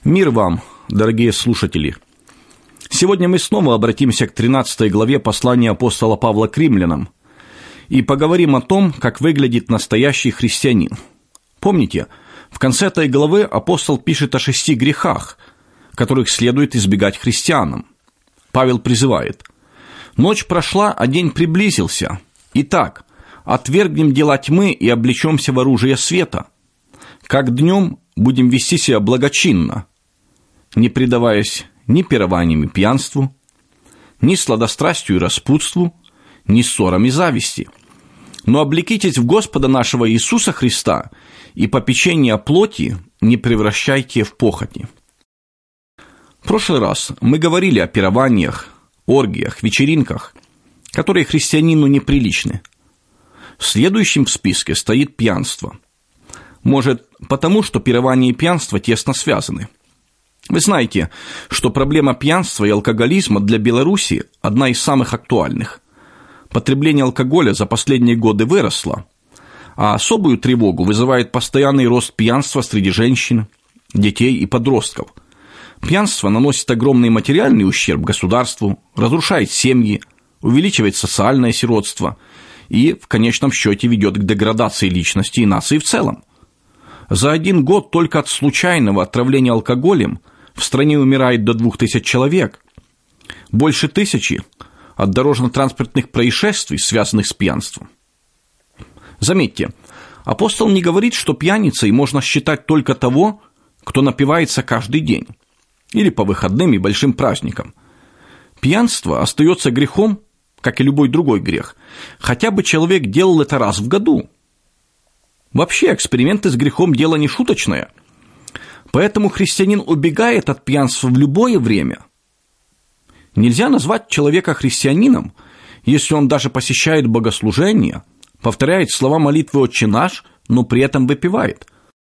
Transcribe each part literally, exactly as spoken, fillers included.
Мир вам, дорогие слушатели! Сегодня мы снова обратимся к тринадцатой главе послания апостола Павла к римлянам и поговорим о том, как выглядит настоящий христианин. Помните, в конце этой главы апостол пишет о шести грехах, которых следует избегать христианам. Павел призывает: «Ночь прошла, а день приблизился. Итак, отвергнем дела тьмы и облечемся в оружие света. Как днем будем вести себя благочинно, не предаваясь ни пированиям и пьянству, ни сладострастию и распутству, ни ссорам и зависти. Но облекитесь в Господа нашего Иисуса Христа, и попечение о плоти не превращайте в похоти». В прошлый раз мы говорили о пированиях, оргиях, вечеринках, которые христианину неприличны. Следующим в списке стоит пьянство. Может, потому что пирование и пьянство тесно связаны. Вы знаете, что проблема пьянства и алкоголизма для Беларуси одна из самых актуальных. Потребление алкоголя за последние годы выросло, а особую тревогу вызывает постоянный рост пьянства среди женщин, детей и подростков. Пьянство наносит огромный материальный ущерб государству, разрушает семьи, увеличивает социальное сиротство и, в конечном счете, ведет к деградации личности и нации в целом. За один год только от случайного отравления алкоголем в стране умирает до двух тысяч человек. Больше тысячи от дорожно-транспортных происшествий, связанных с пьянством. Заметьте, апостол не говорит, что пьяницей можно считать только того, кто напивается каждый день, или по выходным и большим праздникам. Пьянство остается грехом, как и любой другой грех, хотя бы человек делал это раз в году. Вообще, эксперименты с грехом – дело не шуточное. Поэтому христианин убегает от пьянства в любое время. Нельзя назвать человека христианином, если он даже посещает богослужения, повторяет слова молитвы «Отче наш», но при этом выпивает.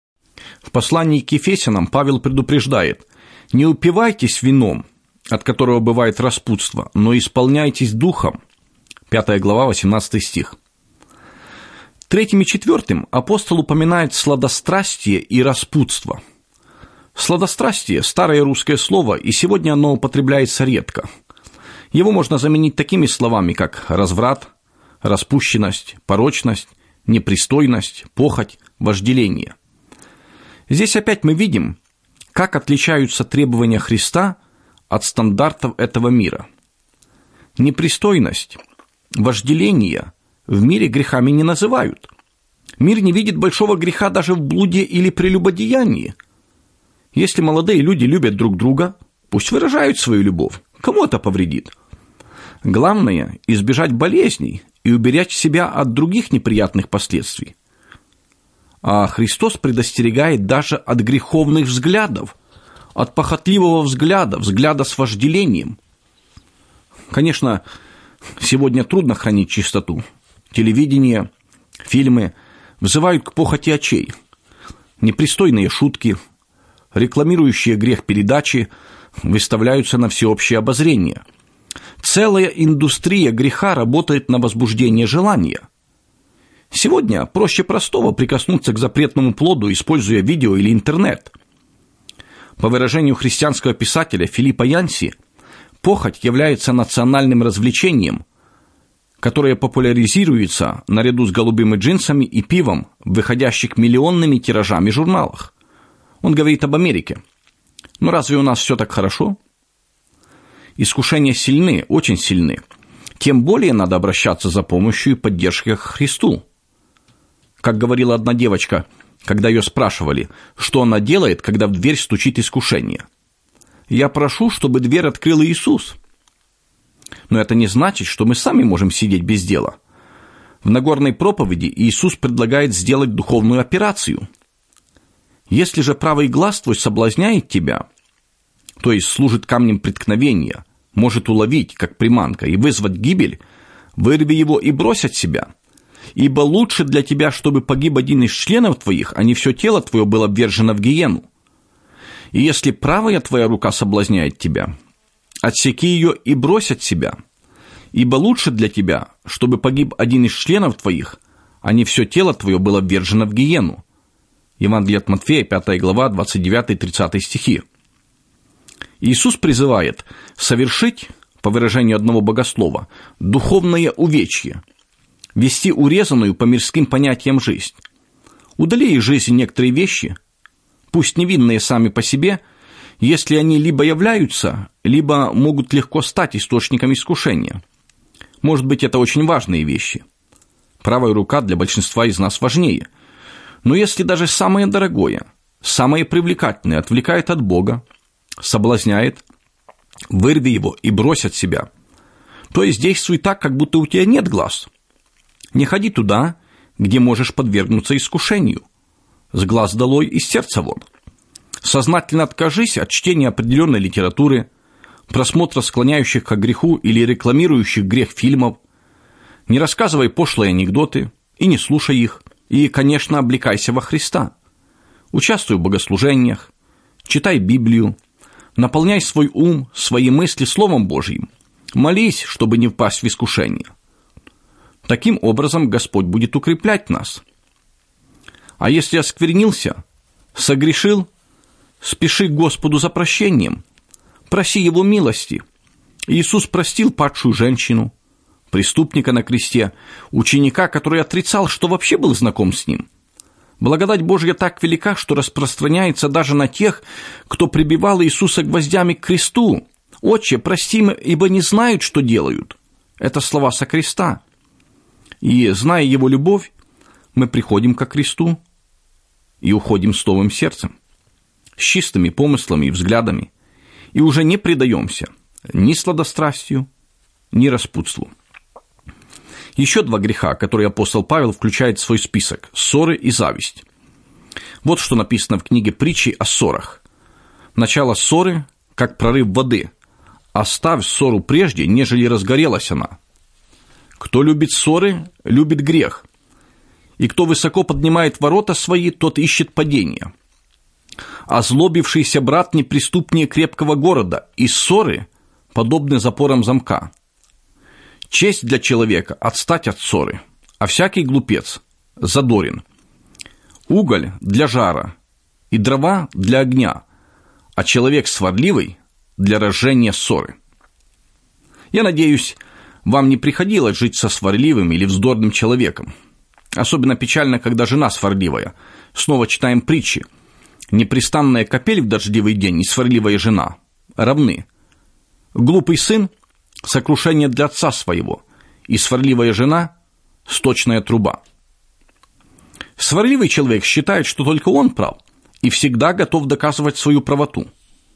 В послании к Ефесянам Павел предупреждает: «Не упивайтесь вином, от которого бывает распутство, но исполняйтесь духом». пятая глава, восемнадцатый стих. Третьим и четвертым апостол упоминает сладострастие и распутство. Сладострастие – старое русское слово, и сегодня оно употребляется редко. Его можно заменить такими словами, как разврат, распущенность, порочность, непристойность, похоть, вожделение. Здесь опять мы видим, как отличаются требования Христа от стандартов этого мира. Непристойность, вожделение в мире грехами не называют. Мир не видит большого греха даже в блуде или прелюбодеянии. Если молодые люди любят друг друга, пусть выражают свою любовь. Кому это повредит? Главное – избежать болезней и уберечь себя от других неприятных последствий. А Христос предостерегает даже от греховных взглядов, от похотливого взгляда, взгляда с вожделением. Конечно, сегодня трудно хранить чистоту. Телевидение, фильмы вызывают к похоти очей. Непристойные шутки, рекламирующие грех передачи выставляются на всеобщее обозрение. Целая индустрия греха работает на возбуждение желания. Сегодня проще простого прикоснуться к запретному плоду, используя видео или интернет. По выражению христианского писателя Филиппа Янси, похоть является национальным развлечением, которое популяризируется наряду с голубыми джинсами и пивом в выходящих миллионными тиражами журналах. Он говорит об Америке. Но разве у нас все так хорошо? Искушения сильны, очень сильны. Тем более надо обращаться за помощью и поддержкой к Христу. Как говорила одна девочка, когда ее спрашивали, что она делает, когда в дверь стучит искушение. «Я прошу, чтобы дверь открыл Иисус». Но это не значит, что мы сами можем сидеть без дела. В Нагорной проповеди Иисус предлагает сделать духовную операцию. Если же правый глаз твой соблазняет тебя, то есть служит камнем преткновения, может уловить, как приманка, и вызвать гибель, вырви его и брось от себя. Ибо лучше для тебя, чтобы погиб один из членов твоих, а не все тело твое было ввержено в гиену. И если правая твоя рука соблазняет тебя, отсеки ее и брось от себя. Ибо лучше для тебя, чтобы погиб один из членов твоих, а не все тело твое было ввержено в гиену. Евангелие от Матфея, пятая глава, двадцать девятый-тридцатый стихи. Иисус призывает совершить, по выражению одного богослова, духовное увечье, вести урезанную по мирским понятиям жизнь. Удали из жизни некоторые вещи, пусть невинные сами по себе, если они либо являются, либо могут легко стать источником искушения. Может быть, это очень важные вещи. Правая рука для большинства из нас важнее. Но если даже самое дорогое, самое привлекательное отвлекает от Бога, соблазняет, вырви его и брось от себя, то есть действуй так, как будто у тебя нет глаз. Не ходи туда, где можешь подвергнуться искушению. С глаз долой, из сердца вон. Сознательно откажись от чтения определенной литературы, просмотра склоняющих к греху или рекламирующих грех фильмов. Не рассказывай пошлые анекдоты и не слушай их. И, конечно, облекайся во Христа. Участвуй в богослужениях, читай Библию, наполняй свой ум, свои мысли Словом Божьим. Молись, чтобы не впасть в искушение. Таким образом, Господь будет укреплять нас. А если осквернился, согрешил, спеши к Господу за прощением, проси Его милости. Иисус простил падшую женщину, преступника на кресте, ученика, который отрицал, что вообще был знаком с Ним. Благодать Божья так велика, что распространяется даже на тех, кто прибивал Иисуса гвоздями к кресту. «Отче, прости им, ибо не знают, что делают». Это слова со креста. И, зная Его любовь, мы приходим ко кресту и уходим с новым сердцем, с чистыми помыслами и взглядами, и уже не предаемся ни сладострастию, ни распутству. Еще два греха, которые апостол Павел включает в свой список – ссоры и зависть. Вот что написано в книге «Притчи о ссорах». Начало ссоры, как прорыв воды. Оставь ссору прежде, нежели разгорелась она. Кто любит ссоры, любит грех. И кто высоко поднимает ворота свои, тот ищет падения. Озлобившийся брат неприступнее крепкого города, и ссоры подобны запорам замка. Честь для человека – отстать от ссоры, а всякий глупец задорен. Уголь для жара и дрова для огня, а человек сварливый для разжения ссоры. Я надеюсь, вам не приходилось жить со сварливым или вздорным человеком. Особенно печально, когда жена сварливая. Снова читаем притчи. Непрестанная капель в дождливый день и сварливая жена равны. Глупый сын – сокрушение для отца своего, и сварливая жена – сточная труба. Сварливый человек считает, что только он прав, и всегда готов доказывать свою правоту.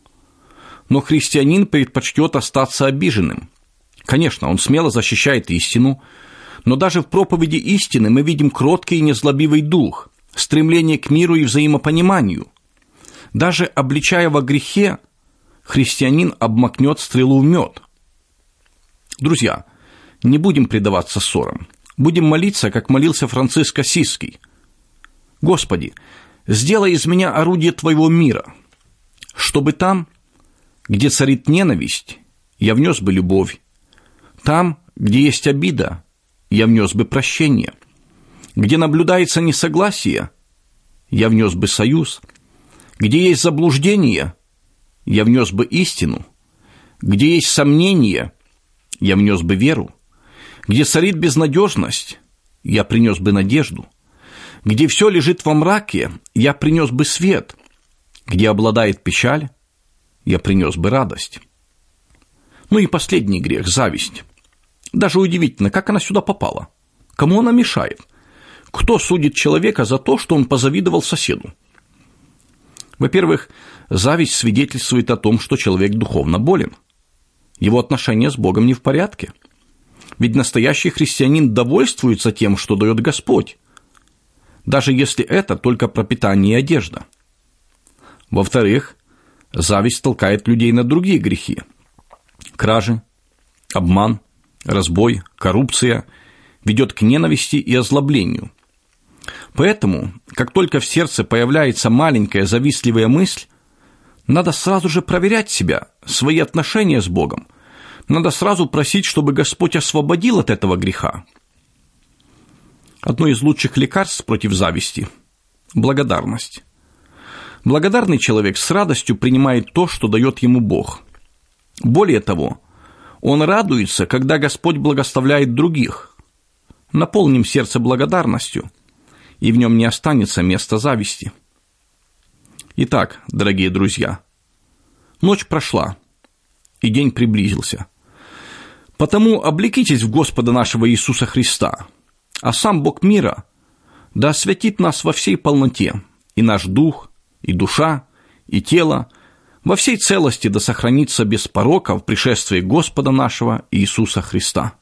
Но христианин предпочтет остаться обиженным. Конечно, он смело защищает истину, но даже в проповеди истины мы видим кроткий и незлобивый дух, стремление к миру и взаимопониманию. Даже обличая во грехе, христианин обмакнет стрелу в мед. Друзья, не будем предаваться ссорам. Будем молиться, как молился Франциск Ассизский. «Господи, сделай из меня орудие Твоего мира, чтобы там, где царит ненависть, я внес бы любовь, там, где есть обида, я внес бы прощение, где наблюдается несогласие, я внес бы союз, где есть заблуждение, я внес бы истину, где есть сомнение, я внес бы веру, где царит безнадежность, я принес бы надежду, где все лежит во мраке, я принес бы свет, где обладает печаль, я принес бы радость». Ну и последний грех – зависть. Даже удивительно, как она сюда попала. Кому она мешает? Кто судит человека за то, что он позавидовал соседу? Во-первых, зависть свидетельствует о том, что человек духовно болен. Его отношения с Богом не в порядке. Ведь настоящий христианин довольствуется тем, что дает Господь, даже если это только пропитание и одежда. Во-вторых, зависть толкает людей на другие грехи. Кражи, обман, разбой, коррупция ведет к ненависти и озлоблению. Поэтому, как только в сердце появляется маленькая завистливая мысль, надо сразу же проверять себя, свои отношения с Богом. Надо сразу просить, чтобы Господь освободил от этого греха. Одно из лучших лекарств против зависти – благодарность. Благодарный человек с радостью принимает то, что дает ему Бог. Более того, он радуется, когда Господь благословляет других. Наполним сердце благодарностью, и в нем не останется места зависти. Итак, дорогие друзья, ночь прошла, и день приблизился. Потому облекитесь в Господа нашего Иисуса Христа, а сам Бог мира да осветит нас во всей полноте, и наш дух, и душа, и тело, во всей целости да сохранится без порока в пришествии Господа нашего Иисуса Христа.